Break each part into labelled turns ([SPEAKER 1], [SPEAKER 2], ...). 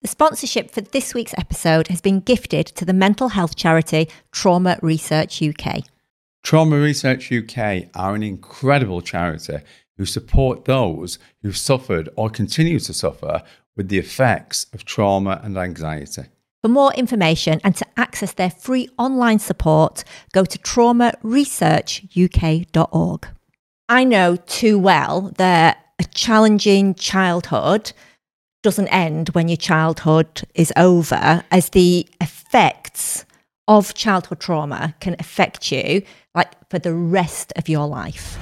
[SPEAKER 1] The sponsorship for this week's episode has been gifted to the mental health charity Trauma Research UK.
[SPEAKER 2] Trauma Research UK are an incredible charity who support those who've suffered or continue to suffer with the effects of trauma and anxiety.
[SPEAKER 1] For more information and to access their free online support, go to traumaresearchuk.org. I know too well that a challenging childhood doesn't end when your childhood is over, as the effects of childhood trauma can affect you like for the rest of your life.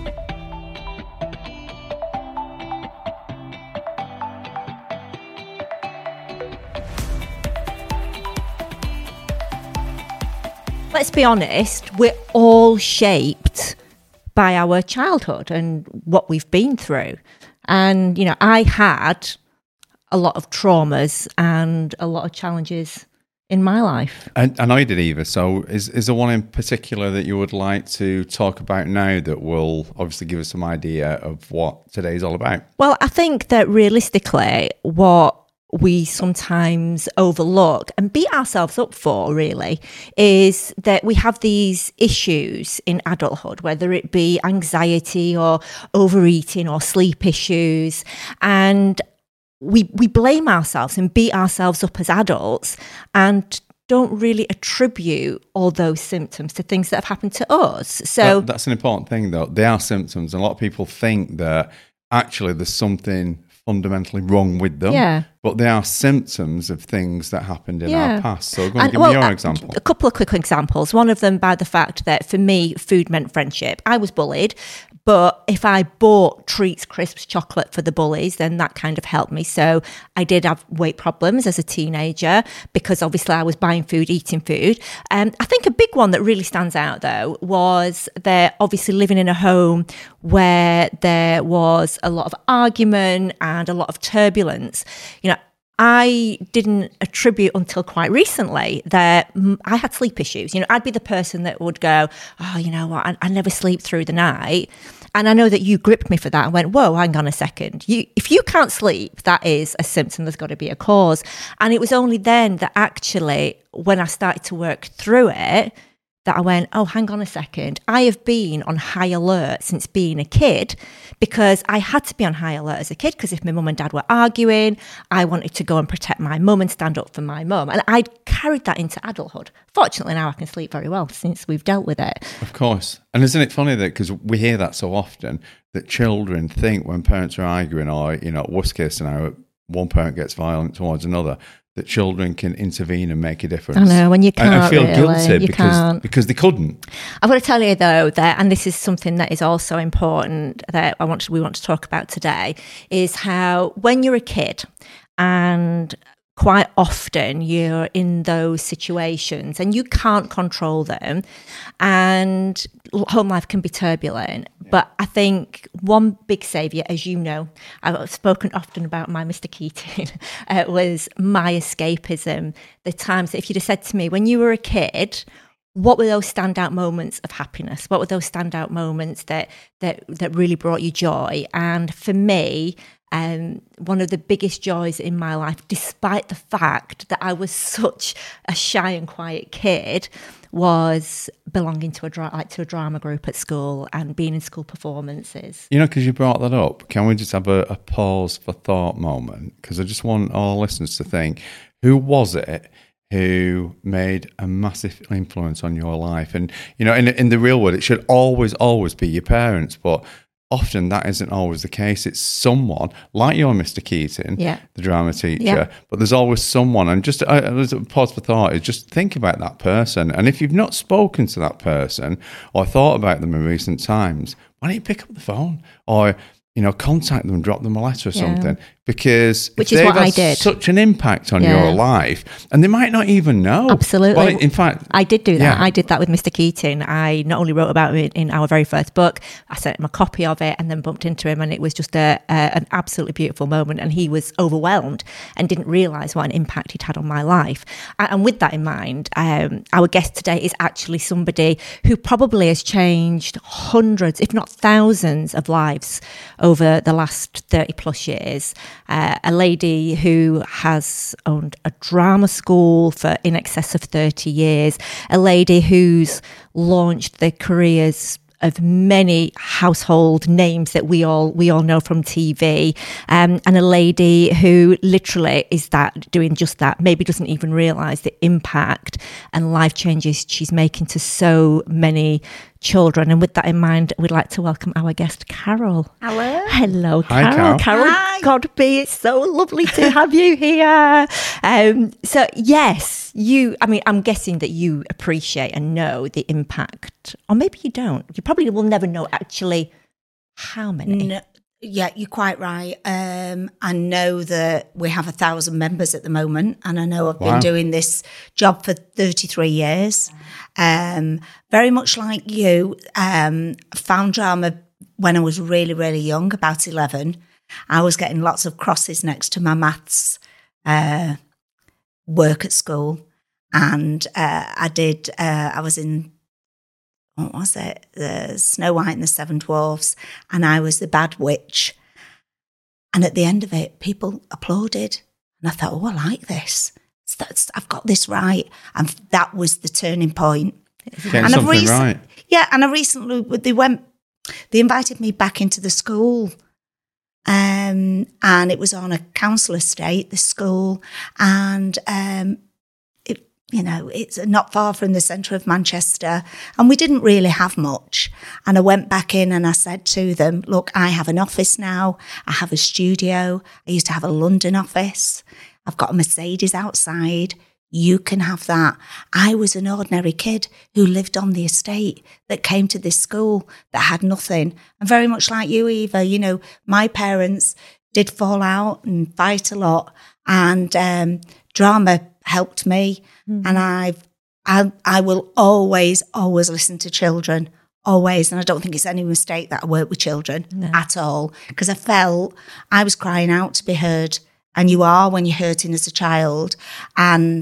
[SPEAKER 1] Let's be honest, we're all shaped by our childhood and what we've been through. And, you know, I had a lot of traumas and a lot of challenges in my life.
[SPEAKER 2] And I did, Eva. So is there one in particular that you would like to talk about now that will obviously give us some idea of what today's all about?
[SPEAKER 1] Well, I think that realistically, what we sometimes overlook and beat ourselves up for, really, is that we have these issues in adulthood, whether it be anxiety or overeating or sleep issues. And we blame ourselves and beat ourselves up as adults and don't really attribute all those symptoms to things that have happened to us. So
[SPEAKER 2] that's an important thing, though. They are symptoms. And a lot of people think that actually there's something fundamentally wrong with them, but they are symptoms of things that happened in our past. So go and give me your example.
[SPEAKER 1] A couple of quick examples. One of them by the fact that for me, food meant friendship. I was bullied, but if I bought treats, crisps, chocolate for the bullies, then that kind of helped me. So I did have weight problems as a teenager because obviously I was buying food, eating food. I think a big one that really stands out though was that obviously living in a home where there was a lot of argument and a lot of turbulence. You know, I didn't attribute until quite recently that I had sleep issues. You know, I'd be the person that would go, oh, you know what, I never sleep through the night. And I know that you gripped me for that and went, whoa, hang on a second. If you can't sleep, that is a symptom. There's got to be a cause. And it was only then that actually, when I started to work through it, that I went, oh, hang on a second. I have been on high alert since being a kid because I had to be on high alert as a kid because if my mum and dad were arguing, I wanted to go and protect my mum and stand up for my mum. And I'd carried that into adulthood. Fortunately, now I can sleep very well since we've dealt with it.
[SPEAKER 2] Of course. And isn't it funny that, because we hear that so often, that children think when parents are arguing or, you know, worst case scenario, one parent gets violent towards another, that children can intervene and make a difference.
[SPEAKER 1] I know, when you can't
[SPEAKER 2] I feel
[SPEAKER 1] really,
[SPEAKER 2] guilty because they couldn't.
[SPEAKER 1] I've got to tell you though that, and this is something that is also important that we want to talk about today, is how when you're a kid and quite often you're in those situations and you can't control them and home life can be turbulent. But I think one big saviour, as you know, I've spoken often about my Mr. Keating, was my escapism. The times that if you'd have said to me, when you were a kid, what were those standout moments of happiness? What were those standout moments that really brought you joy? And for me, one of the biggest joys in my life, despite the fact that I was such a shy and quiet kid, was belonging to a drama group at school and being in school performances.
[SPEAKER 2] You know, because you brought that up, can we just have a pause for thought moment? Because I just want all our listeners to think, who was it who made a massive influence on your life? And, you know, in the real world, it should always be your parents, but often that isn't always the case. It's someone like your Mr. Keating, the drama teacher, but there's always someone. And just there's a pause for thought is just think about that person. And if you've not spoken to that person or thought about them in recent times, why don't you pick up the phone or, you know, contact them, drop them a letter or something, because
[SPEAKER 1] which is what I did.
[SPEAKER 2] Such an impact on your life, and they might not even know.
[SPEAKER 1] Absolutely.
[SPEAKER 2] Well, in fact,
[SPEAKER 1] I did do that. I did that with Mr. Keating. I not only wrote about it in our very first book, I sent him a copy of it and then bumped into him, and it was just an absolutely beautiful moment. And he was overwhelmed and didn't realise what an impact he'd had on my life. And with that in mind, our guest today is actually somebody who probably has changed hundreds, if not thousands, of lives over the last 30 plus years. A lady who has owned a drama school for in excess of 30 years. A lady who's launched the careers of many household names that we all know from TV, and a lady who literally is doing just that, maybe doesn't even realise the impact and life changes she's making to so many children. And with that in mind, we'd like to welcome our guest, Carol. Hello,
[SPEAKER 2] Hi,
[SPEAKER 1] Carol.
[SPEAKER 2] Carol.
[SPEAKER 1] Hi. Godby, it's so lovely to have you here. So yes, I'm guessing that you appreciate and know the impact, or maybe you don't. You probably will never know actually how many.
[SPEAKER 3] No, yeah, you're quite right. I know that we have 1,000 members at the moment, and I know I've been doing this job for 33 years. Very much like you, found drama when I was really, really young, about 11. I was getting lots of crosses next to my maths work at school. And I was in, what was it? The Snow White and the Seven Dwarfs. And I was the bad witch. And at the end of it, people applauded. And I thought, oh, I like this. I've got this right. And that was the turning point.
[SPEAKER 2] Getting and something right.
[SPEAKER 3] Yeah, and I recently, they invited me back into the school. And it was on a council estate, the school. And it's not far from the centre of Manchester, and we didn't really have much. And I went back in and I said to them, look, I have an office now. I have a studio. I used to have a London office. I've got a Mercedes outside. You can have that. I was an ordinary kid who lived on the estate that came to this school that had nothing. And very much like you, Eva, my parents did fall out and fight a lot, and drama helped me. And I will always listen to children, always. And I don't think it's any mistake that I work with children at all, because I felt I was crying out to be heard. And you are when you're hurting as a child. And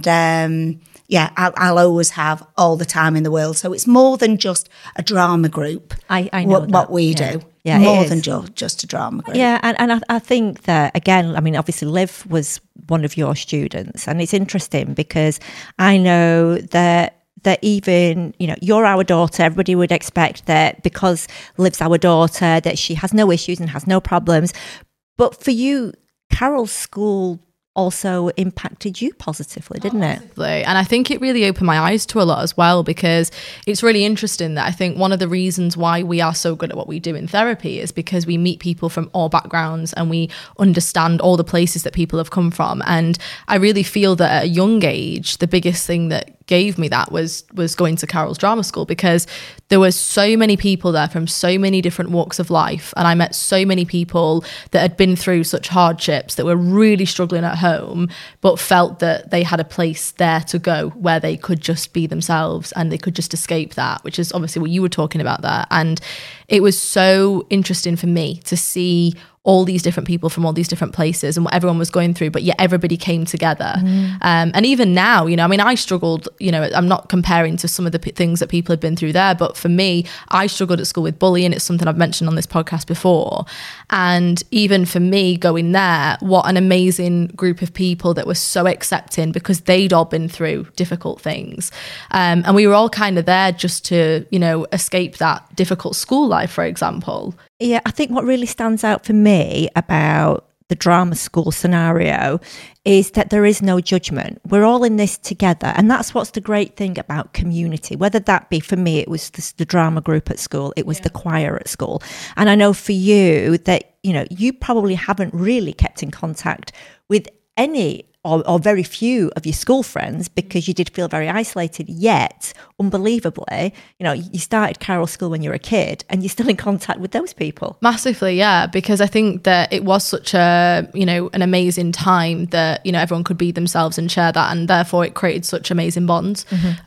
[SPEAKER 3] I'll always have all the time in the world. So it's more than just a drama group.
[SPEAKER 1] I know
[SPEAKER 3] what we do.
[SPEAKER 1] Yeah,
[SPEAKER 3] more than just a drama group.
[SPEAKER 1] Yeah, and I think that, again, obviously Liv was one of your students, and it's interesting because I know that even, you're our daughter, everybody would expect that because Liv's our daughter, that she has no issues and has no problems. But for you, Carol's school also impacted you positively, didn't it?
[SPEAKER 4] And I think it really opened my eyes to a lot as well, because it's really interesting that I think one of the reasons why we are so good at what we do in therapy is because we meet people from all backgrounds and we understand all the places that people have come from. And I really feel that at a young age, the biggest thing that gave me that was going to Carol's drama school, because there were so many people there from so many different walks of life, and I met so many people that had been through such hardships, that were really struggling at home, but felt that they had a place there to go where they could just be themselves and they could just escape that, which is obviously what you were talking about there. And it was so interesting for me to see all these different people from all these different places and what everyone was going through, but yet everybody came together. And even now, I struggled, I'm not comparing to some of the things that people had been through there, but for me, I struggled at school with bullying. It's something I've mentioned on this podcast before. And even for me going there, what an amazing group of people that were so accepting, because they'd all been through difficult things. And we were all kind of there just to, escape that difficult school life, for example.
[SPEAKER 1] Yeah, I think what really stands out for me about the drama school scenario is that there is no judgment. We're all in this together. And that's what's the great thing about community, whether that be, for me, it was the drama group at school, it was the choir at school. And I know for you that, you probably haven't really kept in contact with any or very few of your school friends, because you did feel very isolated, yet unbelievably, you started Carol School when you were a kid and you're still in contact with those people.
[SPEAKER 4] Massively, yeah, because I think that it was such a, an amazing time that, everyone could be themselves and share that, and therefore it created such amazing bonds.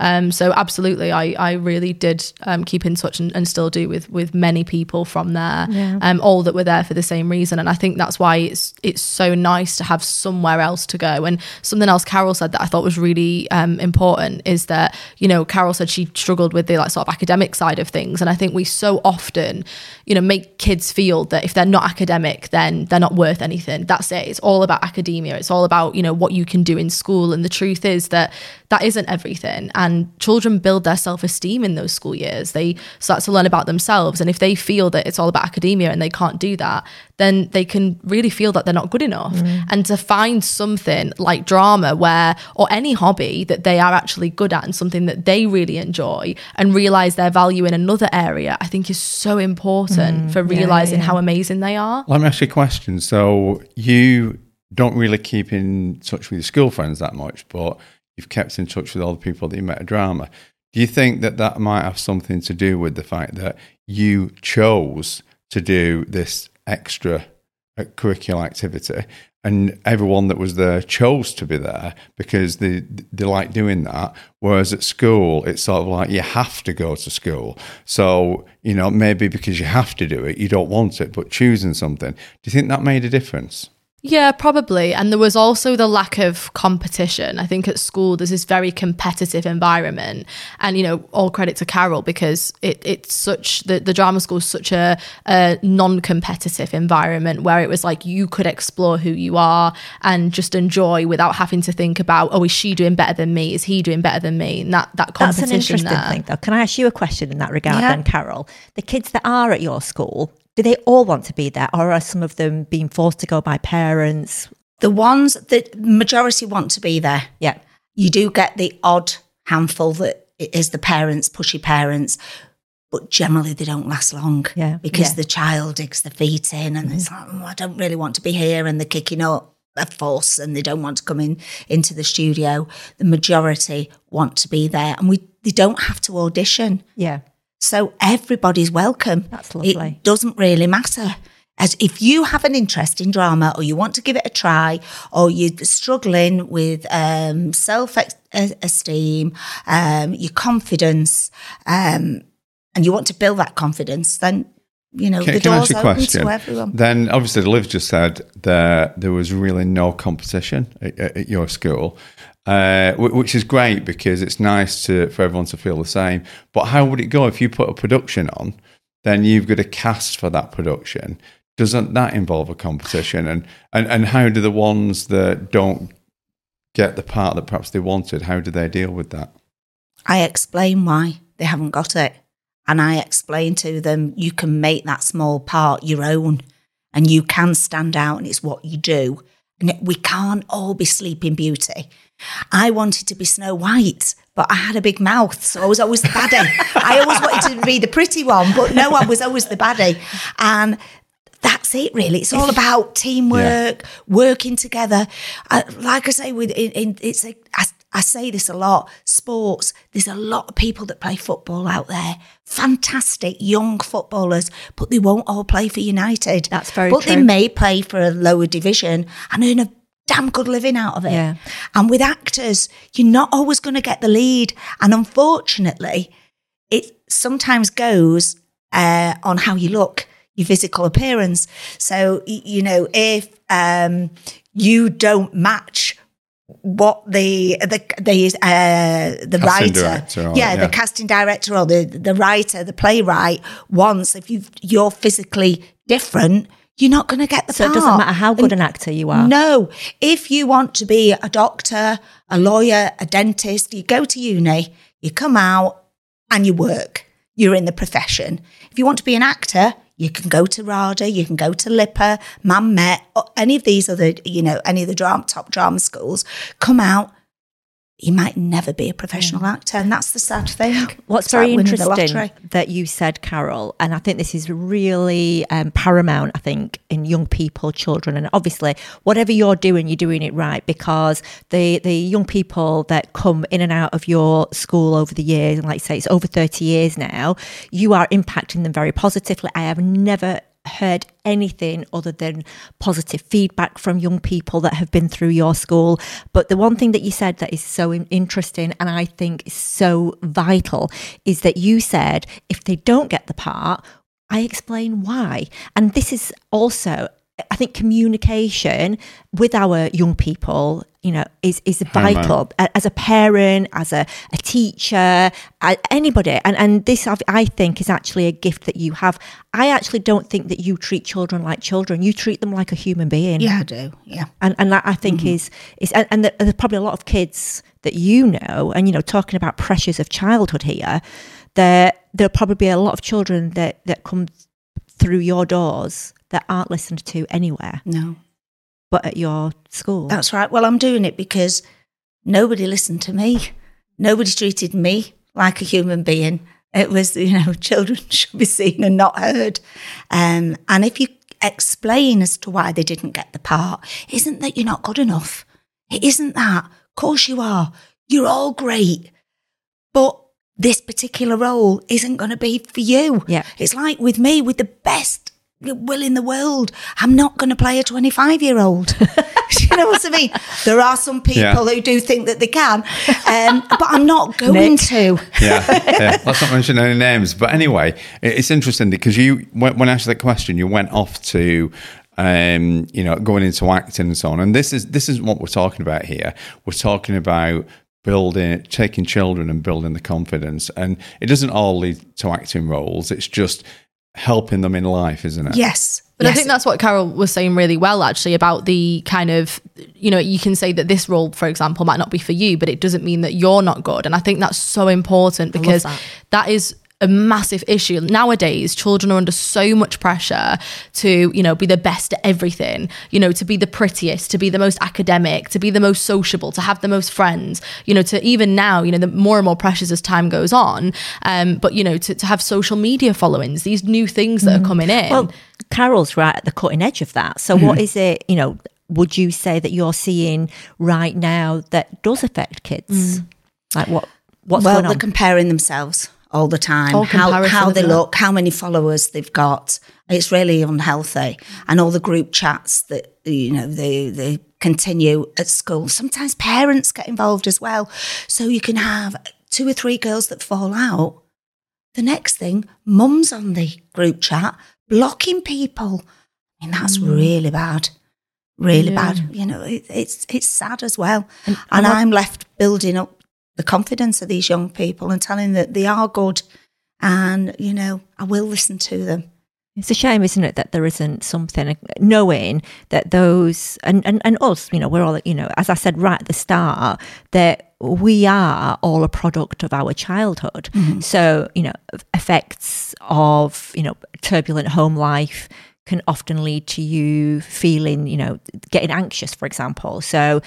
[SPEAKER 4] So absolutely, I really did keep in touch and still do with many people from there, all that were there for the same reason. And I think that's why it's so nice to have somewhere else to go. And something else Carol said that I thought was really important is that, you know, Carol said she struggled with the like sort of academic side of things. And I think we so often, you know, make kids feel that if they're not academic, then they're not worth anything. That's it. It's all about academia. It's all about, you know, what you can do in school. And the truth is that that isn't everything. And children build their self-esteem in those school years. They start to learn about themselves. And if they feel that it's all about academia and they can't do that, then they can really feel that they're not good enough. And to find something like drama or any hobby that they are actually good at and something that they really enjoy and realize their value in another area, I think is so important for realizing how amazing they are.
[SPEAKER 2] Let me ask you a question. So you don't really keep in touch with your school friends that much, but you've kept in touch with all the people that you met at drama. Do you think that might have something to do with the fact that you chose to do this extra curricular activity and everyone that was there chose to be there because they like doing that, whereas at school it's sort of like you have to go to school, so you know, maybe because you have to do it you don't want it, but choosing something, do you think that made a difference?
[SPEAKER 4] Yeah, probably. And there was also the lack of competition. I think at school there's this very competitive environment, and you know, all credit to Carol because it's such the drama school is such a non-competitive environment where it was like you could explore who you are and just enjoy without having to think about, oh, is she doing better than me? Is he doing better than me? And that competition.
[SPEAKER 1] That's an interesting thing, though. Can I ask you a question in that regard, then, Carol? The kids that are at your school, do they all want to be there, or are some of them being forced to go by parents?
[SPEAKER 3] The ones that majority want to be there.
[SPEAKER 1] Yeah.
[SPEAKER 3] You do get the odd handful that is the parents, pushy parents, but generally they don't last long because the child digs their feet in and it's like, I don't really want to be here, and they're kicking up a fuss and they don't want to come into the studio. The majority want to be there, and they don't have to audition.
[SPEAKER 1] Yeah.
[SPEAKER 3] So everybody's welcome.
[SPEAKER 1] That's lovely.
[SPEAKER 3] It doesn't really matter. As if you have an interest in drama or you want to give it a try, or you're struggling with self-esteem, your confidence, and you want to build that confidence, then, you know, the door's open to everyone.
[SPEAKER 2] Then obviously Liv just said that there was really no competition at your school. Which is great because it's nice for everyone to feel the same. But how would it go if you put a production on? Then you've got a cast for that production. Doesn't that involve a competition? And how do the ones that don't get the part that perhaps they wanted, how do they deal with that?
[SPEAKER 3] I explain why they haven't got it. And I explain to them, you can make that small part your own and you can stand out, and it's what you do. And we can't all be Sleeping Beauty. I wanted to be Snow White, but I had a big mouth, so I was always the baddie. I always wanted to be the pretty one, but no, I was always the baddie. And that's it, really. It's all about teamwork, working together. Like I say, I say this a lot, sports, there's a lot of people that play football out there, fantastic young footballers, but they won't all play for United.
[SPEAKER 1] That's very true.
[SPEAKER 3] But they may play for a lower division and earn a damn good living out of it.
[SPEAKER 1] Yeah.
[SPEAKER 3] And with actors, you're not always going to get the lead. And unfortunately, it sometimes goes on how you look, your physical appearance. So, you know, if you don't match what the writer, the casting director or the writer, the playwright wants, if you're physically different, you're not going to get the part.
[SPEAKER 1] So it doesn't matter how good an actor you are.
[SPEAKER 3] No. If you want to be a doctor, a lawyer, a dentist, you go to uni, you come out and you work. You're in the profession. If you want to be an actor, you can go to RADA, you can go to LIPA, Man Met, any of these other, you know, any of the top drama schools, come out. You might never be a professional actor, and that's the sad thing.
[SPEAKER 1] What's
[SPEAKER 3] It's
[SPEAKER 1] very
[SPEAKER 3] like winning the
[SPEAKER 1] interesting
[SPEAKER 3] lottery.
[SPEAKER 1] that you said, Carol, and I think this is really paramount, I think, in young people, children, and obviously whatever you're doing it right, because the young people that come in and out of your school over the years, and like I say, it's over 30 years now, you are impacting them very positively. I have never heard anything other than positive feedback from young people that have been through your school. But the one thing that you said that is so interesting and I think is so vital is that you said if they don't get the part, I explain why. And this is also, I think, communication with our young people is vital as a parent, as a teacher, anybody. And this, I think, is actually a gift that you have. I actually don't think that you treat children like children. You treat them like a human being.
[SPEAKER 3] Yeah, I do. Yeah.
[SPEAKER 1] And that I think is there's probably a lot of kids that and talking about pressures of childhood here, there'll probably be a lot of children that come through your doors that aren't listened to anywhere.
[SPEAKER 3] No.
[SPEAKER 1] But at your school.
[SPEAKER 3] That's right. Well, I'm doing it because nobody listened to me. Nobody treated me like a human being. It was, children should be seen and not heard. And if you explain as to why they didn't get the part, isn't that you're not good enough. It isn't that. Of course you are. You're all great. But this particular role isn't going to be for you.
[SPEAKER 1] Yeah.
[SPEAKER 3] It's like with me, with the best will in the world, I'm not going to play a 25-year-old. You know what I mean? There are some people who do think that they can, but I'm not going to.
[SPEAKER 2] Yeah. Let's not mention any names. But anyway, it's interesting because when I asked that question, you went off to going into acting and so on. And this is what we're talking about here. We're talking about taking children and building the confidence. And it doesn't all lead to acting roles. It's just helping them in life, isn't it?
[SPEAKER 3] Yes.
[SPEAKER 4] But I think that's what Carol was saying really well, actually, about the kind of, you can say that this role, for example, might not be for you, but it doesn't mean that you're not good. And I think that's so important because that is a massive issue. Nowadays, children are under so much pressure to, be the best at everything, to be the prettiest, to be the most academic, to be the most sociable, to have the most friends, to even now, the more and more pressures as time goes on. But, to have social media followings, these new things that are coming in.
[SPEAKER 1] Well, Carol's right at the cutting edge of that. So what is it, would you say that you're seeing right now that does affect kids? Like what's going on?
[SPEAKER 3] Well, they're comparing themselves all the time, how they look, how many followers they've got. It's really unhealthy. And all the group chats that, they continue at school. Sometimes parents get involved as well. So you can have 2 or 3 girls that fall out. The next thing, mum's on the group chat, blocking people. I mean, that's really bad. Really bad. It's sad as well. And I'm left building up the confidence of these young people and telling them that they are good and, I will listen to them.
[SPEAKER 1] It's a shame, isn't it, that there isn't something, knowing that those, and us, we're all, as I said right at the start, that we are all a product of our childhood. Mm-hmm. So, effects of, turbulent home life can often lead to you feeling, getting anxious, for example. So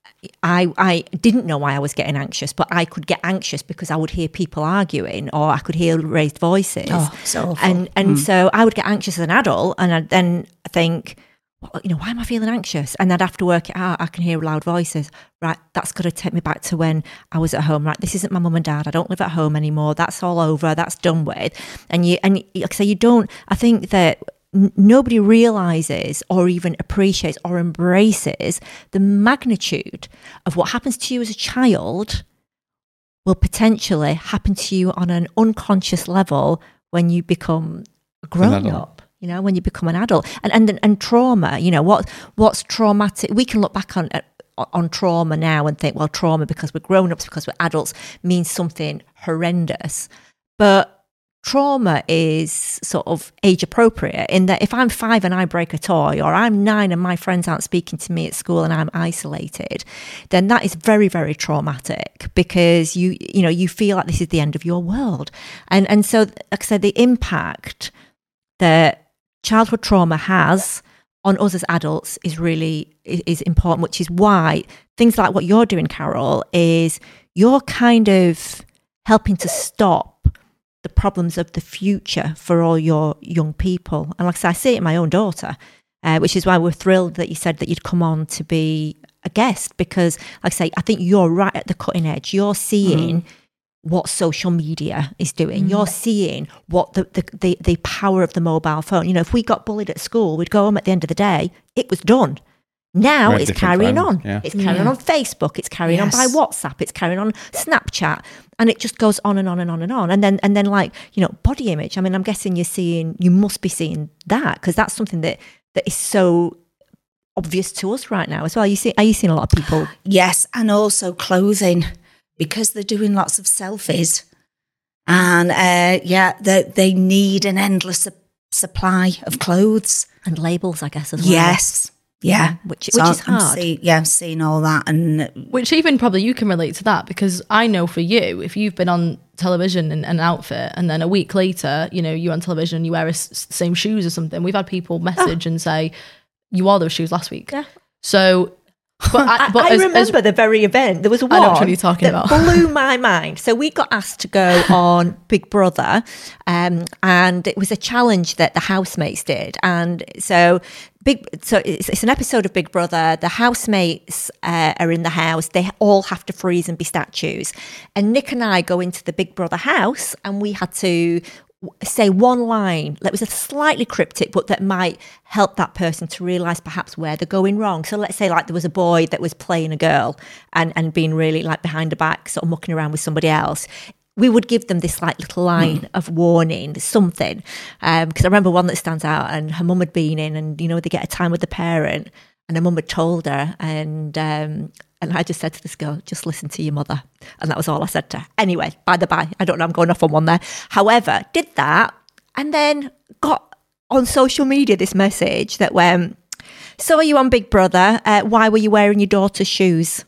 [SPEAKER 1] I didn't know why I was getting anxious, but I could get anxious because I would hear people arguing or I could hear raised voices.
[SPEAKER 3] Oh, so awful.
[SPEAKER 1] And so I would get anxious as an adult and I'd then think, well, why am I feeling anxious? And I'd have to work it out. I can hear loud voices. Right, that's got to take me back to when I was at home. Right, this isn't my mum and dad. I don't live at home anymore. That's all over. That's done with. And like I say, I think that nobody realizes or even appreciates or embraces the magnitude of what happens to you as a child will potentially happen to you on an unconscious level when you become grown up, when you become an adult. And trauma, what's traumatic? We can look back on trauma now and think, well, trauma because we're grown-ups, because we're adults, means something horrendous. But trauma is sort of age appropriate in that if I'm 5 and I break a toy, or I'm 9 and my friends aren't speaking to me at school and I'm isolated, then that is very, very traumatic because you feel like this is the end of your world. And so, like I said, the impact that childhood trauma has on us as adults is important, which is why things like what you're doing, Carol, is you're kind of helping to stop the problems of the future for all your young people. And like I say, I see it in my own daughter, which is why we're thrilled that you said that you'd come on to be a guest, because like I say, I think you're right at the cutting edge. You're seeing what social media is doing. You're seeing what the power of the mobile phone. If we got bullied at school, we'd go home at the end of the day, it was done. Now it's carrying on. Yeah. It's carrying on Facebook. It's carrying on by WhatsApp. It's carrying on Snapchat, and it just goes on and on and on and on. And then like body image. I mean, I'm guessing you must be seeing that because that's something that is so obvious to us right now as well. Are you seeing a lot of people?
[SPEAKER 3] Yes, and also clothing, because they're doing lots of selfies. And they need an endless supply of clothes.
[SPEAKER 1] And labels, I guess, as well.
[SPEAKER 3] Yes. Yeah.
[SPEAKER 1] Which is hard.
[SPEAKER 3] I'm seeing all that. And
[SPEAKER 4] which even probably you can relate to that, because I know for you, if you've been on television in an outfit and then a week later, you're on television and you wear same shoes or something, we've had people message and say, you wore those shoes last week.
[SPEAKER 1] Yeah.
[SPEAKER 4] So...
[SPEAKER 1] But I remember the very event. There was one
[SPEAKER 4] I know what you're talking about.
[SPEAKER 1] Blew my mind. So we got asked to go on Big Brother, and it was a challenge that the housemates did. And so it's an episode of Big Brother. The housemates are in the house. They all have to freeze and be statues. And Nick and I go into the Big Brother house, and we had to say one line that was a slightly cryptic, but that might help that person to realise perhaps where they're going wrong. So let's say like there was a boy that was playing a girl and being really like behind her back, sort of mucking around with somebody else. We would give them this like little line of warning, something. Because I remember one that stands out, and her mum had been in, and they get a time with the parent, and her mum had told her, and I just said to this girl, just listen to your mother. And that was all I said to her. Anyway, by the by, I don't know, I'm going off on one there. However, did that and then got on social media this message that went, so are you on Big Brother? Why were you wearing your daughter's shoes?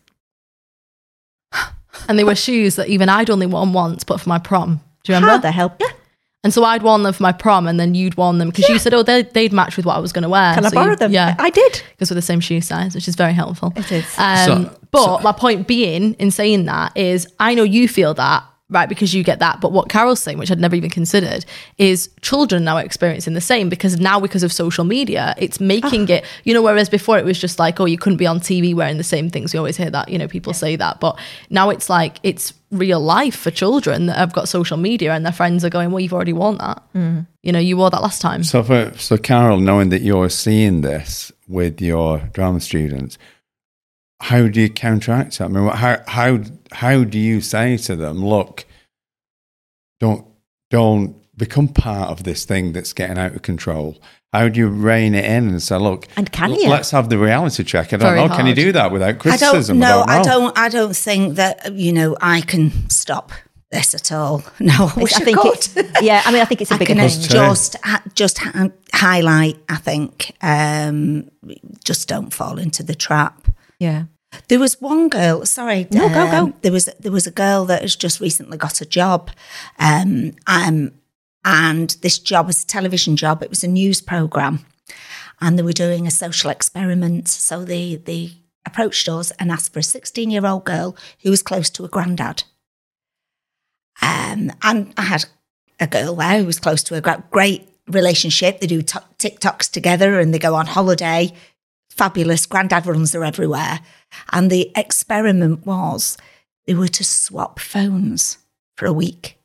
[SPEAKER 4] And they were shoes that even I'd only worn once, but for my prom. Do you remember?
[SPEAKER 1] How the hell? Yeah.
[SPEAKER 4] And so I'd worn them for my prom, and then you'd worn them because you said, oh, they'd match with what I was going to wear.
[SPEAKER 1] Can I borrow them?
[SPEAKER 4] Yeah.
[SPEAKER 1] I did.
[SPEAKER 4] Because we're the same shoe size, which is very helpful.
[SPEAKER 1] It is.
[SPEAKER 4] But my point being in saying that is, I know you feel that, right, because you get that. But what Carol's saying, which I'd never even considered, is children now are experiencing the same, because of social media, it's making it, whereas before it was just like, oh, you couldn't be on TV wearing the same things. We always hear that, people say that. But now it's like, it's real life for children that have got social media, and their friends are going, well, you've already worn that. You wore that last time.
[SPEAKER 2] So Carol, knowing that you're seeing this with your drama students, how do you counteract it? I mean, how do you say to them, look, don't become part of this thing that's getting out of control? How do you rein it in and say, look,
[SPEAKER 1] and can you?
[SPEAKER 2] Let's have the reality check? I don't
[SPEAKER 4] Very
[SPEAKER 2] know.
[SPEAKER 4] hard.
[SPEAKER 2] Can you do that without criticism?
[SPEAKER 3] I don't think that, I can stop this at all. No, I think
[SPEAKER 1] I think it's a big thing.
[SPEAKER 3] Just highlight, I think, just don't fall into the trap.
[SPEAKER 1] Yeah.
[SPEAKER 3] There was one girl, sorry.
[SPEAKER 1] No, go.
[SPEAKER 3] There was a girl that has just recently got a job. And this job was a television job. It was a news programme. And they were doing a social experiment. So they approached us and asked for a 16-year-old girl who was close to a granddad. And I had a girl there who was close to a great relationship. They do TikToks together and they go on holiday. Fabulous. Granddad runs her everywhere. And the experiment was they were to swap phones for a week.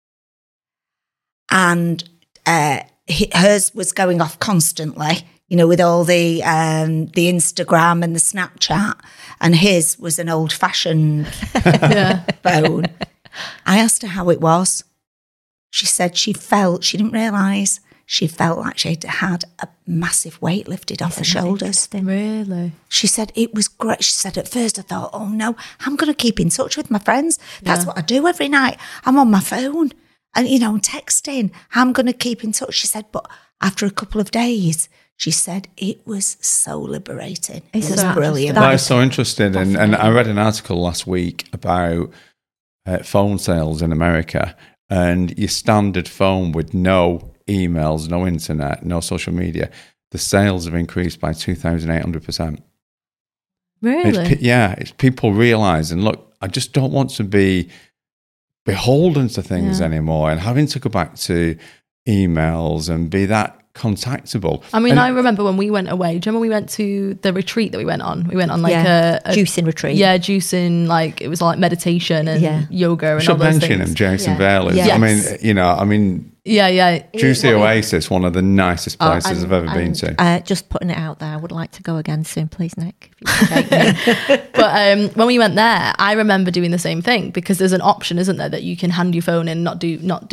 [SPEAKER 3] And hers was going off constantly, with all the Instagram and the Snapchat. And his was an old-fashioned phone. I asked her how it was. She said she didn't realise, she felt like she had a massive weight lifted off her shoulders.
[SPEAKER 4] Really?
[SPEAKER 3] She said it was great. She said, at first I thought, oh no, I'm going to keep in touch with my friends. That's what I do every night. I'm on my phone and, texting. I'm going to keep in touch. She said, but after a couple of days, she said it was so liberating. It was brilliant.
[SPEAKER 2] That is so interesting. And I read an article last week about phone sales in America, and your standard phone with no emails, no internet, no social media, the sales have increased by 2,800%.
[SPEAKER 4] Really?
[SPEAKER 2] It's people realising, look, I just don't want to be beholden to things anymore and having to go back to emails and be that contactable.
[SPEAKER 4] I mean, I remember when we went away. Do you remember we went to the retreat that we went on? We went on like a
[SPEAKER 1] juicing retreat.
[SPEAKER 4] Yeah, juicing, like it was like meditation and yoga and all those things.
[SPEAKER 2] Him, Jason Bailey.
[SPEAKER 4] Yes.
[SPEAKER 2] I mean, Juicy Oasis, one of the nicest places I've ever been to.
[SPEAKER 1] Just putting it out there, I would like to go again soon, please, Nick. If you could take me.
[SPEAKER 4] But when we went there, I remember doing the same thing, because there's an option, isn't there, that you can hand your phone in, not do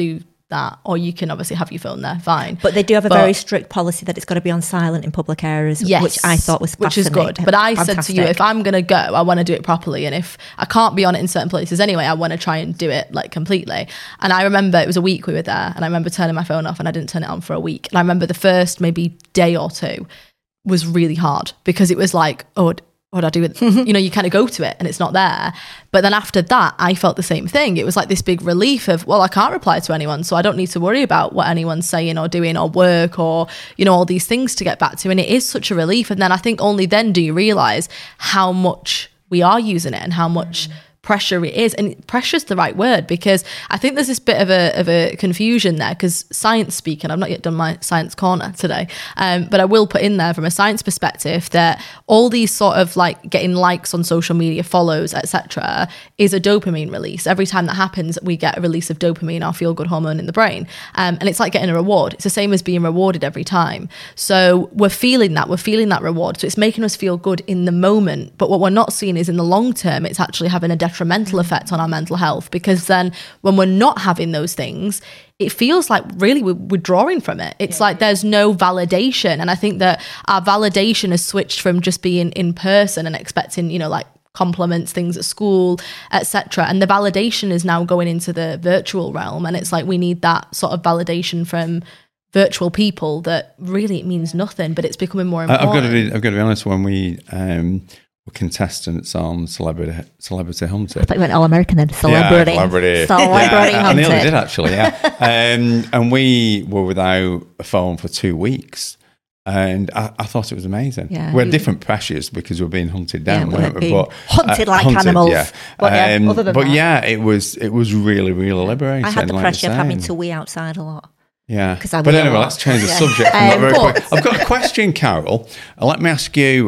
[SPEAKER 4] that, or you can obviously have your phone there, fine.
[SPEAKER 1] But they do have a very strict policy that it's got to be on silent in public areas, which I thought was
[SPEAKER 4] which is good. But I said to you, if I'm going to go, I want to do it properly. And if I can't be on it in certain places anyway, I want to try and do it like completely. And I remember it was a week we were there, and I remember turning my phone off, and I didn't turn it on for a week. And I remember the first maybe day or two was really hard, because it was like, oh, what do I do with it? You know, you kind of go to it and it's not there. But then after that, I felt the same thing. It was like this big relief of, well, I can't reply to anyone, so I don't need to worry about what anyone's saying or doing or work or, you know, all these things to get back to. And it is such a relief. And then I think only then do you realise how much we are using it and how much pressure it is. And pressure is the right word, because I think there's this bit of a confusion there, because science speaking, I've not yet done my science corner today, but I will put in there from a science perspective that all these sort of like getting likes on social media, follows, etc., is a dopamine release. Every time that happens, we get a release of dopamine, our feel-good hormone in the brain, and it's like getting a reward. It's the same as being rewarded every time. So we're feeling that reward, so it's making us feel good in the moment. But what we're not seeing is in the long term, it's actually having a detrimental effect on our mental health, because then when we're not having those things, it feels like really we're withdrawing from it. It's like there's no validation. And I think that our validation has switched from just being in person and expecting, you know, like compliments, things at school, etc. And the validation is now going into the virtual realm. And it's like we need that sort of validation from virtual people that really it means nothing, but it's becoming more important.
[SPEAKER 2] I've got to be honest, when we were contestants on Celebrity Hunted.
[SPEAKER 1] I thought you went all American then. Celebrity Hunted.
[SPEAKER 2] I nearly did actually, yeah. And we were without a phone for 2 weeks. And I thought it was amazing.
[SPEAKER 1] Yeah,
[SPEAKER 2] we had different pressures because we were being hunted down, weren't we?
[SPEAKER 1] But hunted like animals.
[SPEAKER 2] Yeah.
[SPEAKER 1] Other than that,
[SPEAKER 2] yeah, it was really, really liberating.
[SPEAKER 1] I had the
[SPEAKER 2] like
[SPEAKER 1] pressure of having to wee outside a lot.
[SPEAKER 2] Yeah. But anyway, let's change the subject. Very quick. I've got a question, Carol. Let me ask you,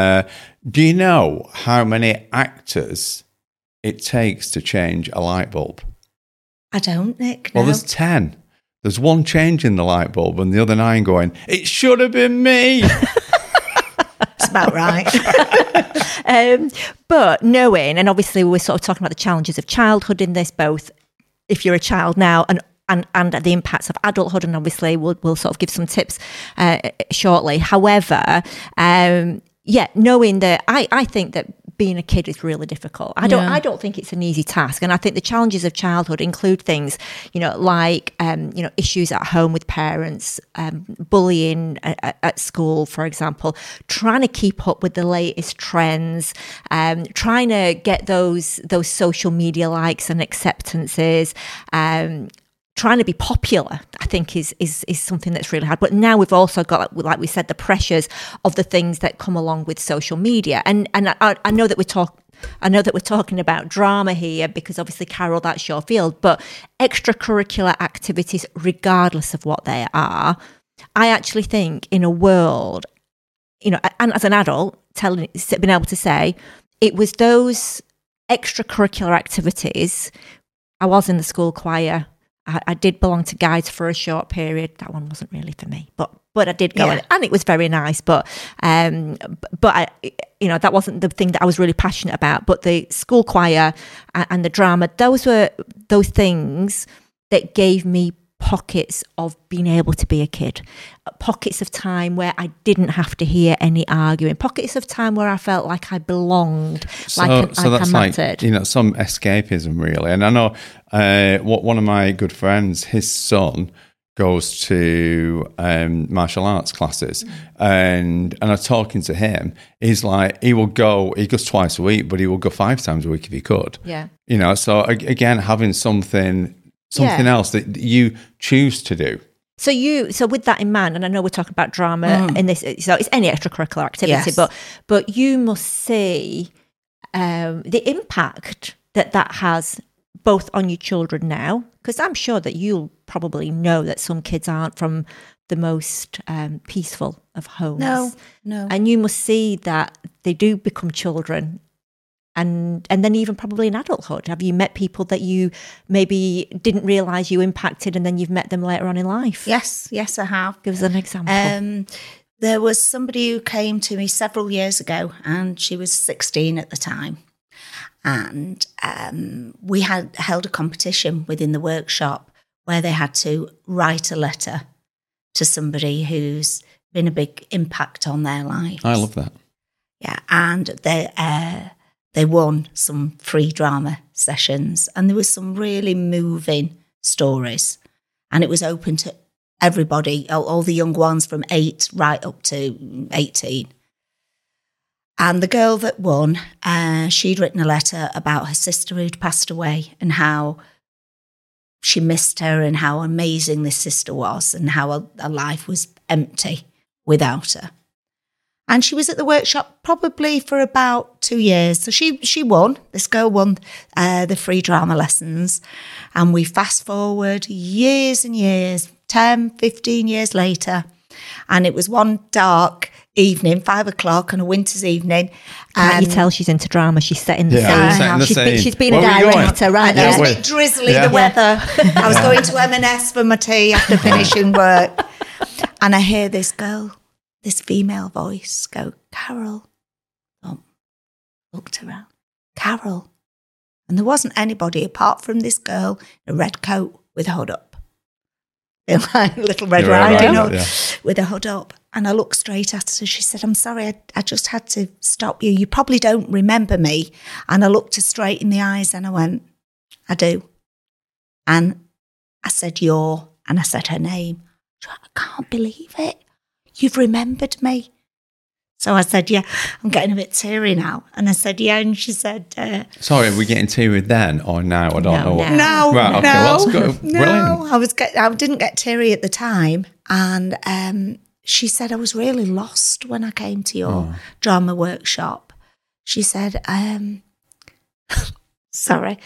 [SPEAKER 2] do you know how many actors it takes to change a light bulb?
[SPEAKER 3] I don't, Nick.
[SPEAKER 2] Well,
[SPEAKER 3] no.
[SPEAKER 2] there's 10. There's one changing the light bulb and the other 9 going, it should have been me.
[SPEAKER 3] That's about right.
[SPEAKER 1] But knowing, and obviously we're sort of talking about the challenges of childhood in this, both if you're a child now and the impacts of adulthood, and obviously we'll sort of give some tips shortly. However, knowing that I think that being a kid is really difficult. I don't think it's an easy task. And I think the challenges of childhood include things, you know, like, issues at home with parents, bullying at school, for example, trying to keep up with the latest trends, trying to get those social media likes and acceptances, trying to be popular, I think is something that's really hard. But now we've also got, like we said, the pressures of the things that come along with social media. And I know that we're talking about drama here because obviously, Carol, that's your field. But extracurricular activities, regardless of what they are, I actually think in a world, you know, and as an adult, being able to say it was those extracurricular activities. I was in the school choir. I did belong to Guides for a short period. That one wasn't really for me, but I did go, and it was very nice. But I, you know, that wasn't the thing that I was really passionate about. But the school choir and the drama, those were those things that gave me pockets of being able to be a kid, pockets of time where I didn't have to hear any arguing, pockets of time where I felt like I belonged,
[SPEAKER 2] so that's
[SPEAKER 1] I mattered.
[SPEAKER 2] like, you know, some escapism really. And I know one of my good friends, his son goes to martial arts classes, and I'm talking to him. He's like, he goes twice a week, but he will go 5 times a week if he could.
[SPEAKER 1] Yeah,
[SPEAKER 2] you know. So again, having something else that you choose to do.
[SPEAKER 1] So with that in mind, and I know we're talking about drama in this, so it's any extracurricular activity, but you must see the impact that has both on your children now, because I'm sure that you'll probably know that some kids aren't from the most peaceful of homes.
[SPEAKER 3] No.
[SPEAKER 1] And you must see that they do become children. And then even probably in adulthood, have you met people that you maybe didn't realise you impacted, and then you've met them later on in life?
[SPEAKER 3] Yes, I have.
[SPEAKER 1] Give us an example.
[SPEAKER 3] There was somebody who came to me several years ago, and she was 16 at the time. And we had held a competition within the workshop where they had to write a letter to somebody who's been a big impact on their lives.
[SPEAKER 2] I love that.
[SPEAKER 3] Yeah, and they won some free drama sessions, and there was some really moving stories, and it was open to everybody, all the young ones from 8 right up to 18. And the girl that won, she'd written a letter about her sister who'd passed away and how she missed her and how amazing this sister was and how her life was empty without her. And she was at the workshop probably for about 2 years. So she won, this girl won the free drama lessons. And we fast forward years and years, 10, 15 years later. And it was one dark evening, 5 o'clock on a winter's evening.
[SPEAKER 1] Can't you tell she's into drama? She's setting the scene. She's been a
[SPEAKER 2] Where
[SPEAKER 1] director, right?
[SPEAKER 3] It was a bit drizzly, the weather. I was going to M&S for my tea after finishing work. And I hear this girl, this female voice go, Carol. Looked around. Carol. And there wasn't anybody apart from this girl in a red coat with a hood up. Like Little Red Riding Hood with a hood up. And I looked straight at her. She said, I'm sorry, I just had to stop you. You probably don't remember me. And I looked her straight in the eyes and I went, I do. And I said, and I said her name. She went, I can't believe it. You've remembered me. So I said, yeah, I'm getting a bit teary now. And I said, yeah. And she said...
[SPEAKER 2] Sorry, are we getting teary then or now? I don't know.
[SPEAKER 3] No,
[SPEAKER 2] right, okay,
[SPEAKER 3] no,
[SPEAKER 2] let's go. Brilliant.
[SPEAKER 3] I didn't get teary at the time. And she said, I was really lost when I came to your drama workshop. She said, sorry.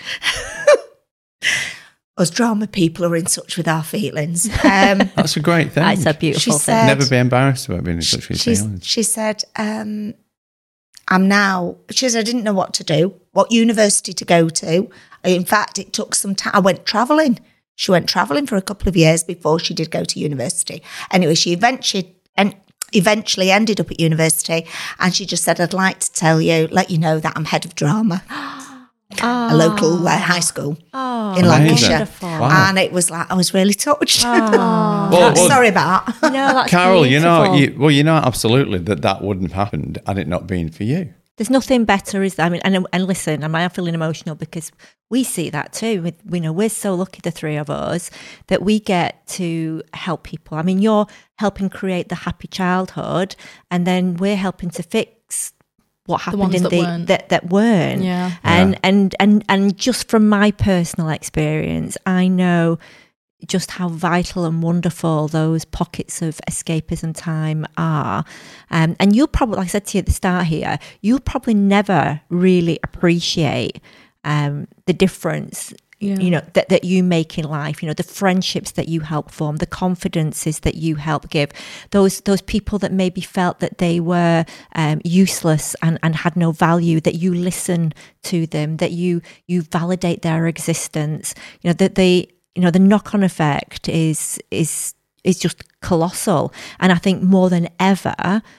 [SPEAKER 3] Us drama people are in touch with our feelings.
[SPEAKER 2] That's a great thing.
[SPEAKER 1] That's a beautiful thing.
[SPEAKER 3] Said,
[SPEAKER 2] never be embarrassed about being in touch with your feelings.
[SPEAKER 3] She said, I'm now, she said, I didn't know what to do, what university to go to. In fact, it took some time. I went travelling. She went travelling for a couple of years before she did go to university. Anyway, she eventually ended up at university, and she just said, I'd like to let you know that I'm head of drama. A local high school in Lancashire.
[SPEAKER 2] Wow.
[SPEAKER 3] And it was like, I was really touched.
[SPEAKER 2] Well,
[SPEAKER 3] sorry about that.
[SPEAKER 1] No, that's
[SPEAKER 2] Carol,
[SPEAKER 1] beautiful.
[SPEAKER 2] you know absolutely that wouldn't have happened had it not been for you.
[SPEAKER 1] There's nothing better, is there? I mean, and listen, I'm feeling emotional because we see that too. We're so lucky, the three of us, that we get to help people. I mean, you're helping create the happy childhood, and then we're helping to fix what happened in that weren't.
[SPEAKER 4] Yeah.
[SPEAKER 1] And just from my personal experience, I know just how vital and wonderful those pockets of escapism time are. And you'll probably, like I said to you at the start here, you'll probably never really appreciate the difference that you make in life, the friendships that you help form, the confidences that you help give, those people that maybe felt that they were useless and had no value, that you listen to them, that you validate their existence, that the knock-on effect is just colossal. And I think more than ever,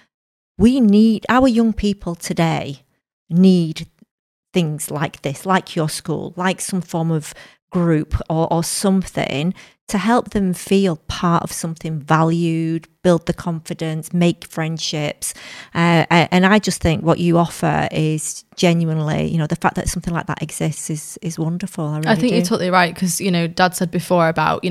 [SPEAKER 1] our young people today need things like this, like your school, like some form of group or something to help them feel part of something valued, build the confidence, make friendships. And I just think what you offer is genuinely, the fact that something like that exists is wonderful. I think
[SPEAKER 4] you're totally right, because, Dad said before about,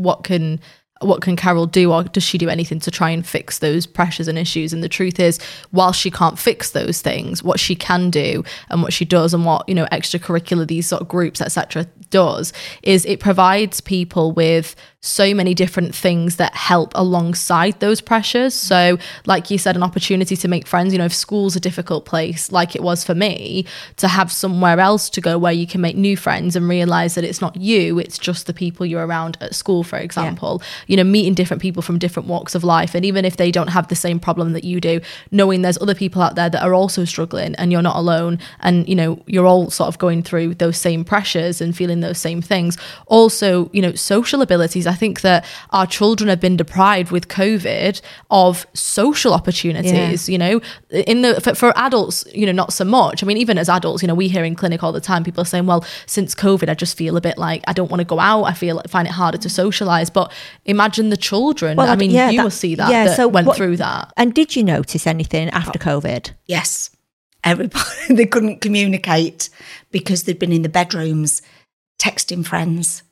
[SPEAKER 4] what can Carol do, or does she do anything to try and fix those pressures and issues? And the truth is, while she can't fix those things, what she can do and what she does and what, extracurricular, these sort of groups, etc., does is it provides people with so many different things that help alongside those pressures. So like you said, an opportunity to make friends, if school's a difficult place, like it was for me, to have somewhere else to go where you can make new friends and realize that it's not you, it's just the people you're around at school, for example. Meeting different people from different walks of life, and even if they don't have the same problem that you do, knowing there's other people out there that are also struggling and you're not alone, and you're all sort of going through those same pressures and feeling those same things. Also, social abilities, I think that our children have been deprived with COVID of social opportunities, you know, for adults, you know, not so much. I mean, even as adults, you know, we hear in clinic all the time, people are saying, well, since COVID, I just feel a bit like I don't want to go out. I find it harder to socialize. But imagine the children.
[SPEAKER 1] Well,
[SPEAKER 4] I mean, you will see that went through that.
[SPEAKER 1] And did you notice anything after COVID?
[SPEAKER 3] Yes. Everybody, they couldn't communicate because they'd been in the bedrooms texting friends.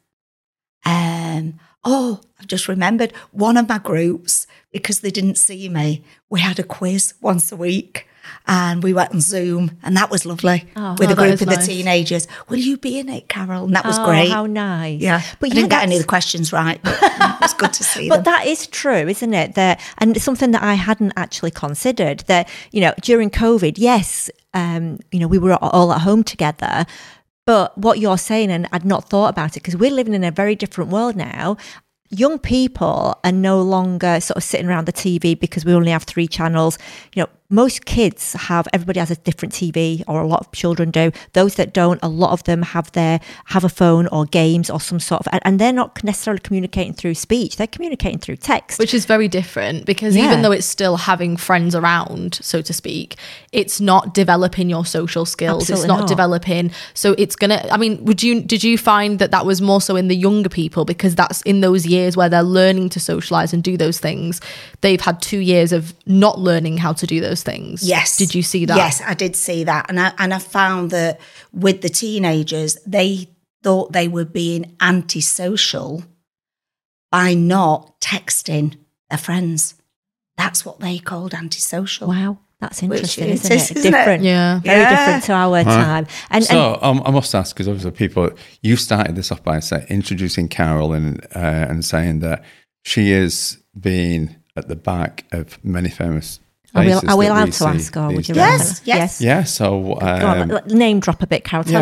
[SPEAKER 3] I've just remembered one of my groups, because they didn't see me, we had a quiz once a week and we went on Zoom, and that was lovely with a group of the teenagers. Will you be in it, Carol? And that was great.
[SPEAKER 1] How nice.
[SPEAKER 3] Yeah. But I didn't get any of the questions right, but it was good to see them.
[SPEAKER 1] But that is true, isn't it? And it's something that I hadn't actually considered, that, you know, during COVID, yes, you know, we were all at home together. But what you're saying, and I'd not thought about it, because we're living in a very different world now. Young people are no longer sort of sitting around the TV because we only have 3 channels. You know, most kids everybody has a different TV, or a lot of children do. Those that don't, a lot of them have a phone or games or some sort of, and they're not necessarily communicating through speech. They're communicating through text.
[SPEAKER 4] Which is very different, because even though it's still having friends around, so to speak, it's not developing your social skills.
[SPEAKER 1] Absolutely
[SPEAKER 4] it's not
[SPEAKER 1] not.
[SPEAKER 4] developing. So it's I mean, did you find that was more so in the younger people, because that's in those years where they're learning to socialize and do those things? They've had 2 years of not learning how to do those things.
[SPEAKER 3] Yes.
[SPEAKER 4] Did you see that?
[SPEAKER 3] Yes, I did see that. And I found that with the teenagers, they thought they were being antisocial by not texting their friends. That's what they called antisocial.
[SPEAKER 1] Wow. That's interesting,
[SPEAKER 3] Which
[SPEAKER 1] isn't it? Different.
[SPEAKER 4] Yeah.
[SPEAKER 1] Very different to our time. And
[SPEAKER 2] I must ask, because obviously you started this off by introducing Carol and saying that she is being at the back of many famous faces.
[SPEAKER 1] Are we
[SPEAKER 2] that
[SPEAKER 1] allowed to ask, or would you
[SPEAKER 3] Yes,
[SPEAKER 1] rather?
[SPEAKER 3] yes.
[SPEAKER 2] Yeah, so
[SPEAKER 1] Go on, name drop a bit, Carol. Tell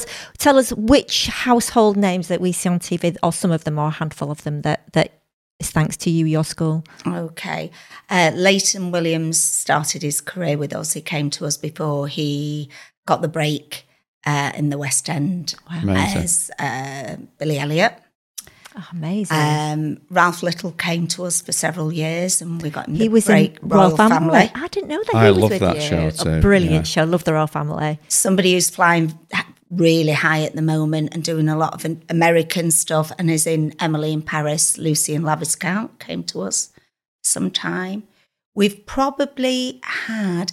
[SPEAKER 1] us which household names that we see on TV, or some of them, or a handful of them, that is thanks to you, your school.
[SPEAKER 3] Okay. Leighton Williams started his career with us. He came to us before he got the break in the West End as Billy Elliot.
[SPEAKER 1] Oh, amazing.
[SPEAKER 3] Ralph Little came to us for several years, and we got him
[SPEAKER 1] He
[SPEAKER 3] the
[SPEAKER 1] was
[SPEAKER 3] break
[SPEAKER 1] in Royal Family.
[SPEAKER 3] Family.
[SPEAKER 1] I didn't know that
[SPEAKER 2] I
[SPEAKER 1] he was
[SPEAKER 2] love
[SPEAKER 1] with
[SPEAKER 2] that
[SPEAKER 1] you.
[SPEAKER 2] show too,
[SPEAKER 1] A brilliant
[SPEAKER 2] yeah.
[SPEAKER 1] show. Love the Royal Family.
[SPEAKER 3] Somebody who's flying really high at the moment and doing a lot of American stuff, and is in Emily in Paris. Lucien Laviscount came to us sometime. We've probably had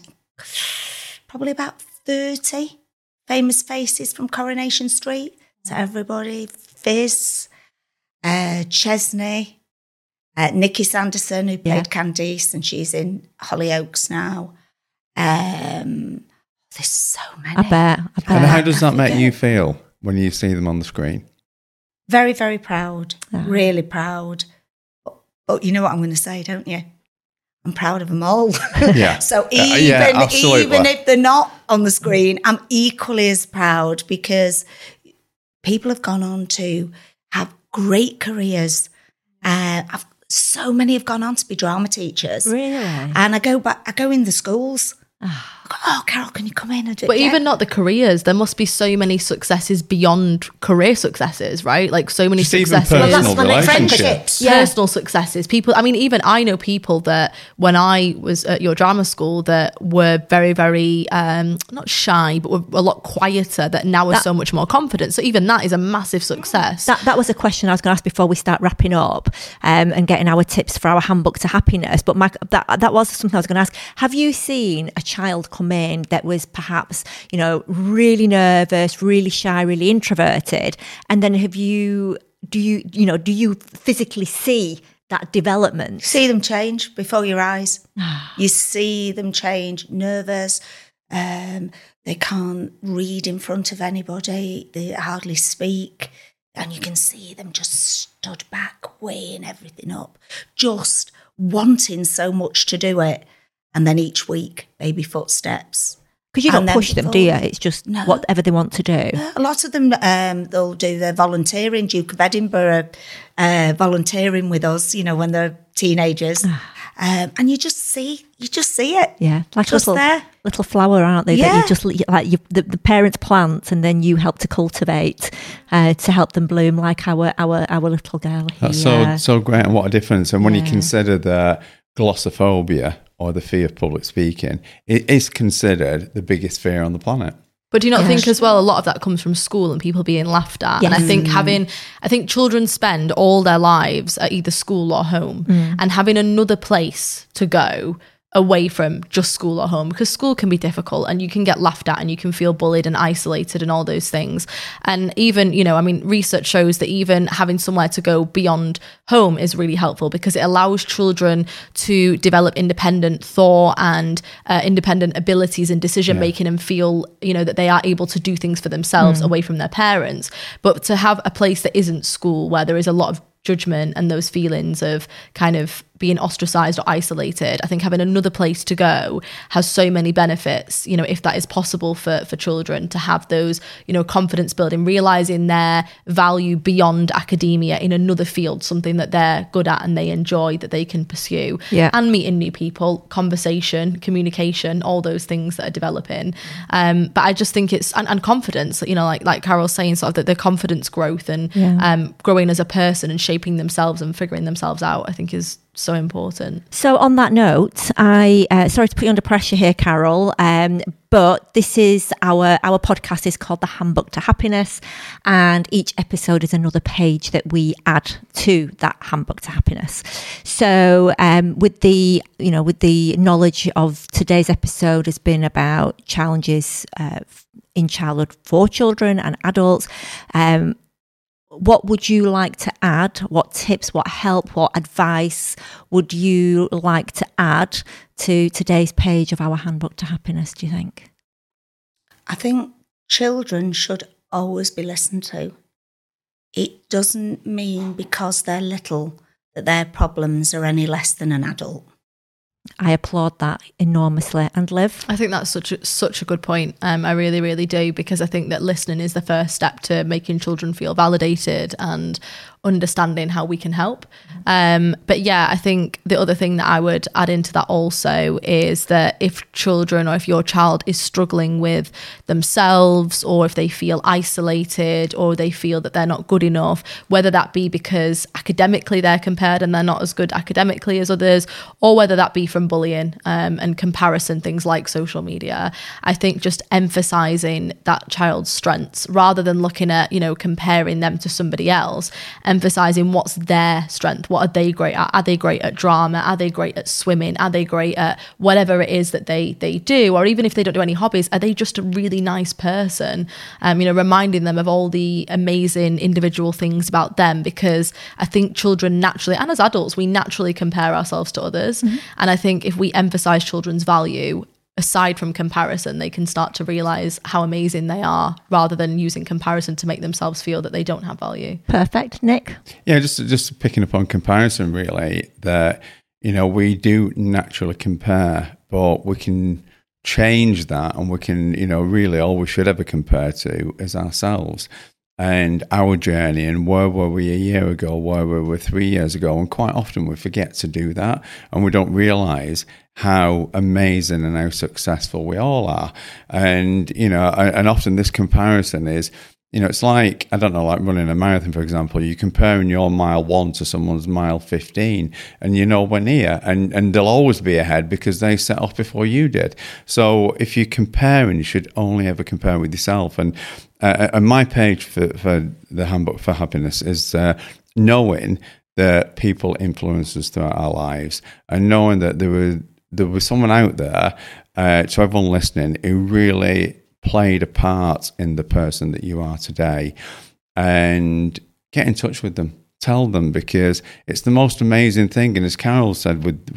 [SPEAKER 3] about 30 famous faces from Coronation Street. So everybody, Fizz, Chesney, Nikki Sanderson, who played Candice, and she's in Hollyoaks now. There's so many.
[SPEAKER 1] I bet.
[SPEAKER 2] And how does that make you feel when you see them on the screen?
[SPEAKER 3] Very, very proud. Really proud. But you know what I'm going to say, don't you? I'm proud of them all.
[SPEAKER 2] Yeah.
[SPEAKER 3] So even if they're not on the screen, I'm equally as proud, because people have gone on to have great careers. So many have gone on to be drama teachers.
[SPEAKER 1] Really?
[SPEAKER 3] And I go in the schools. I go, oh, Carol, can you come in and do it?
[SPEAKER 4] But even not the careers, there must be so many successes beyond career successes, right? Like so many
[SPEAKER 2] Just even
[SPEAKER 4] successes.
[SPEAKER 2] personal relationships.
[SPEAKER 3] Friendships.
[SPEAKER 4] Personal successes. People, I mean, even I know people that when I was at your drama school that were very, very, not shy, but were a lot quieter, that now are so much more confident. So even that is a massive success.
[SPEAKER 1] That was a question I was going to ask before we start wrapping up, and getting our tips for our handbook to happiness. But that was something I was going to ask. Have you seen a child come in that was perhaps, you know, really nervous, really shy, really introverted, and then do you physically see that development?
[SPEAKER 3] See them change before your eyes. You see them change, nervous. They can't read in front of anybody. They hardly speak. And you can see them just stood back, weighing everything up, just wanting so much to do it. And then each week, baby footsteps.
[SPEAKER 1] Because you don't push them, do you? It's just whatever they want to do.
[SPEAKER 3] A lot of them, they'll do their volunteering. Duke of Edinburgh volunteering with us, you know, when they're teenagers. And you just see it.
[SPEAKER 1] Yeah, like
[SPEAKER 3] just
[SPEAKER 1] little,
[SPEAKER 3] there.
[SPEAKER 1] little flower, aren't they?
[SPEAKER 3] Yeah.
[SPEAKER 1] That you just the parents plant, and then you help to cultivate to help them bloom, like our little girl.
[SPEAKER 2] That's so great, and what a difference! And when you consider that glossophobia, or the fear of public speaking, it is considered the biggest fear on the planet.
[SPEAKER 4] But do you not think as well, a lot of that comes from school and people being laughed at?
[SPEAKER 1] Yes.
[SPEAKER 4] And I think children spend all their lives at either school or home, and having another place to go away from just school or home, because school can be difficult and you can get laughed at and you can feel bullied and isolated and all those things. And even, research shows that even having somewhere to go beyond home is really helpful, because it allows children to develop independent thought and independent abilities and decision making, and feel, that they are able to do things for themselves away from their parents. But to have a place that isn't school, where there is a lot of judgment and those feelings of kind of being ostracized or isolated, I think having another place to go has so many benefits, if that is possible for children to have those, confidence building, realizing their value beyond academia in another field, something that they're good at and they enjoy, that they can pursue, and meeting new people, conversation, communication, all those things that are developing. But I just think it's, and confidence, like Carol's saying, sort of the confidence growth and growing as a person and shaping themselves and figuring themselves out, I think is so important.
[SPEAKER 1] So on that note, I sorry to put you under pressure here, Carol, but this is our podcast is called The Handbook to Happiness, and each episode is another page that we add to that Handbook to Happiness. So with the knowledge of today's episode has been about challenges in childhood for children and adults. What would you like to add? What tips, what help, what advice would you like to add to today's page of our Handbook to Happiness, do you think?
[SPEAKER 3] I think children should always be listened to. It doesn't mean because they're little that their problems are any less than an adult.
[SPEAKER 1] I applaud that enormously. And Liv?
[SPEAKER 4] I think that's such a good point. I really, really do, because I think that listening is the first step to making children feel validated and understanding how we can help. But yeah, I think the other thing that I would add into that also is that if children, or if your child is struggling with themselves, or if they feel isolated, or they feel that they're not good enough, whether that be because academically they're compared and they're not as good academically as others, or whether that be from bullying and comparison, things like social media, I think just emphasizing that child's strengths rather than looking at, comparing them to somebody else, emphasizing what's their strength. What are they great at? Are they great at drama? Are they great at swimming? Are they great at whatever it is that they do? Or even if they don't do any hobbies, are they just a really nice person? Reminding them of all the amazing individual things about them, because I think children naturally, and as adults, we naturally compare ourselves to others. And I think if we emphasize children's value, aside from comparison, they can start to realize how amazing they are, rather than using comparison to make themselves feel that they don't have value.
[SPEAKER 1] Perfect. Nick?
[SPEAKER 2] Yeah, just picking up on comparison, really, that, we do naturally compare, but we can change that, and we can, really all we should ever compare to is ourselves and our journey, and where were we a year ago, where were we 3 years ago. And quite often we forget to do that, and we don't realize how amazing and how successful we all are. And, and often this comparison is, it's like, I don't know, like running a marathon, for example. You're comparing your mile 1 to someone's mile 15, and you're nowhere near, and they'll always be ahead because they set off before you did. So if you're comparing, you should only ever compare with yourself. And my page for the Handbook for Happiness is knowing that people influence us throughout our lives, and knowing that there was someone out there, to everyone listening, who really played a part in the person that you are today. And get in touch with them, tell them, because it's the most amazing thing. And as Carol said, with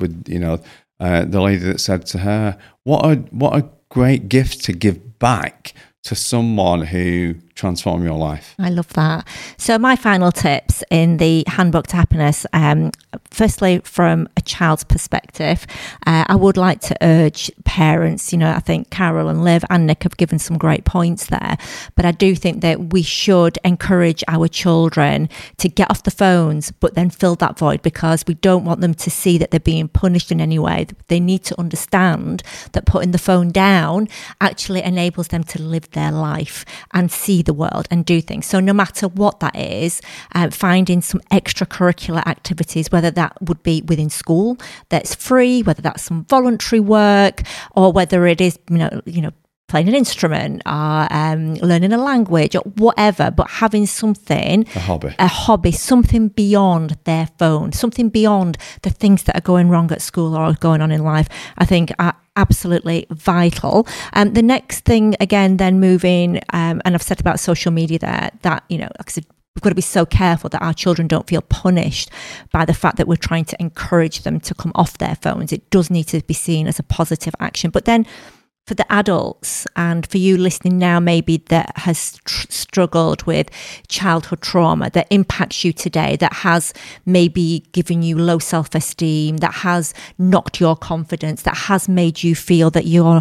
[SPEAKER 2] the lady that said to her, what a great gift to give back to someone who transform your life.
[SPEAKER 1] I love that. So my final tips in the Handbook to Happiness, firstly, from a child's perspective, I would like to urge parents, I think Carol and Liv and Nick have given some great points there, but I do think that we should encourage our children to get off the phones, but then fill that void, because we don't want them to see that they're being punished in any way. They need to understand that putting the phone down actually enables them to live their life and see the world and do things. So no matter what that is, finding some extracurricular activities, whether that would be within school that's free, whether that's some voluntary work, or whether it is, playing an instrument or learning a language or whatever, but having something, a hobby, something beyond their phone, something beyond the things that are going wrong at school or going on in life, I think are absolutely vital. The next thing, again, then moving, and I've said about social media there, that, like I said, we've got to be so careful that our children don't feel punished by the fact that we're trying to encourage them to come off their phones. It does need to be seen as a positive action. But then for the adults, and for you listening now, maybe that has struggled with childhood trauma that impacts you today, that has maybe given you low self-esteem, that has knocked your confidence, that has made you feel that you're,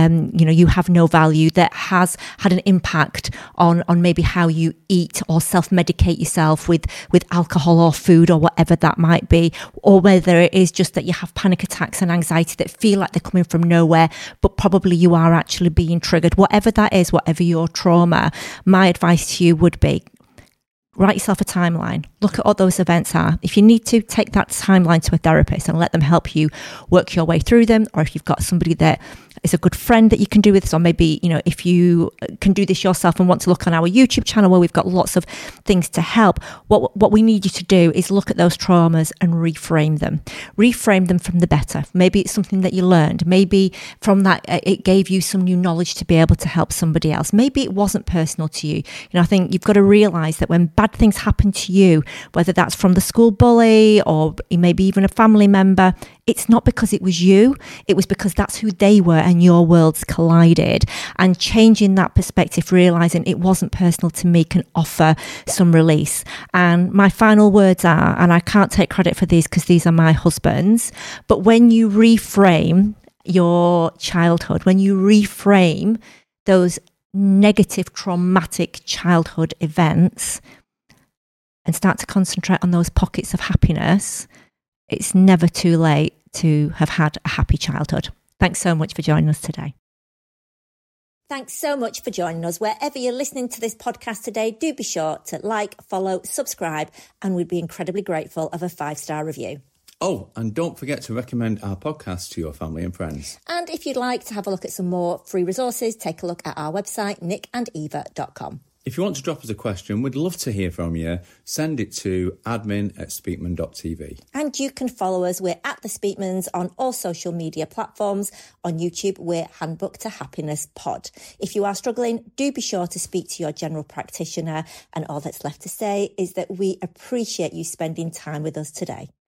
[SPEAKER 1] you have no value, that has had an impact on maybe how you eat or self-medicate yourself with alcohol or food or whatever that might be, or whether it is just that you have panic attacks and anxiety that feel like they're coming from nowhere, but probably you are actually being triggered. Whatever that is, whatever your trauma, my advice to you would be, write yourself a timeline. Look at what those events are. If you need to, take that timeline to a therapist and let them help you work your way through them. Or if you've got somebody that is a good friend that you can do this, or maybe, if you can do this yourself and want to look on our YouTube channel where we've got lots of things to help, what we need you to do is look at those traumas and reframe them. Reframe them from the better. Maybe it's something that you learned. Maybe from that, it gave you some new knowledge to be able to help somebody else. Maybe it wasn't personal to you. I think you've got to realize that when bad things happen to you, whether that's from the school bully or maybe even a family member, it's not because it was you, it was because that's who they were and your worlds collided. And changing that perspective, realizing it wasn't personal to me, can offer some release. And my final words are, and I can't take credit for these because these are my husband's, but when you reframe your childhood, when you reframe those negative, traumatic childhood events and start to concentrate on those pockets of happiness, it's never too late to have had a happy childhood. Thanks so much for joining us today. Thanks so much for joining us. Wherever you're listening to this podcast today, do be sure to like, follow, subscribe, and we'd be incredibly grateful of a 5-star review.
[SPEAKER 2] Oh, and don't forget to recommend our podcast to your family and friends. And if you'd like to have a look at some more free resources, take a look at our website, nickandeva.com. If you want to drop us a question, we'd love to hear from you. Send it to admin@speakman.tv. And you can follow us. We're at The Speakmans on all social media platforms. On YouTube, we're Handbook to Happiness Pod. If you are struggling, do be sure to speak to your general practitioner. And all that's left to say is that we appreciate you spending time with us today.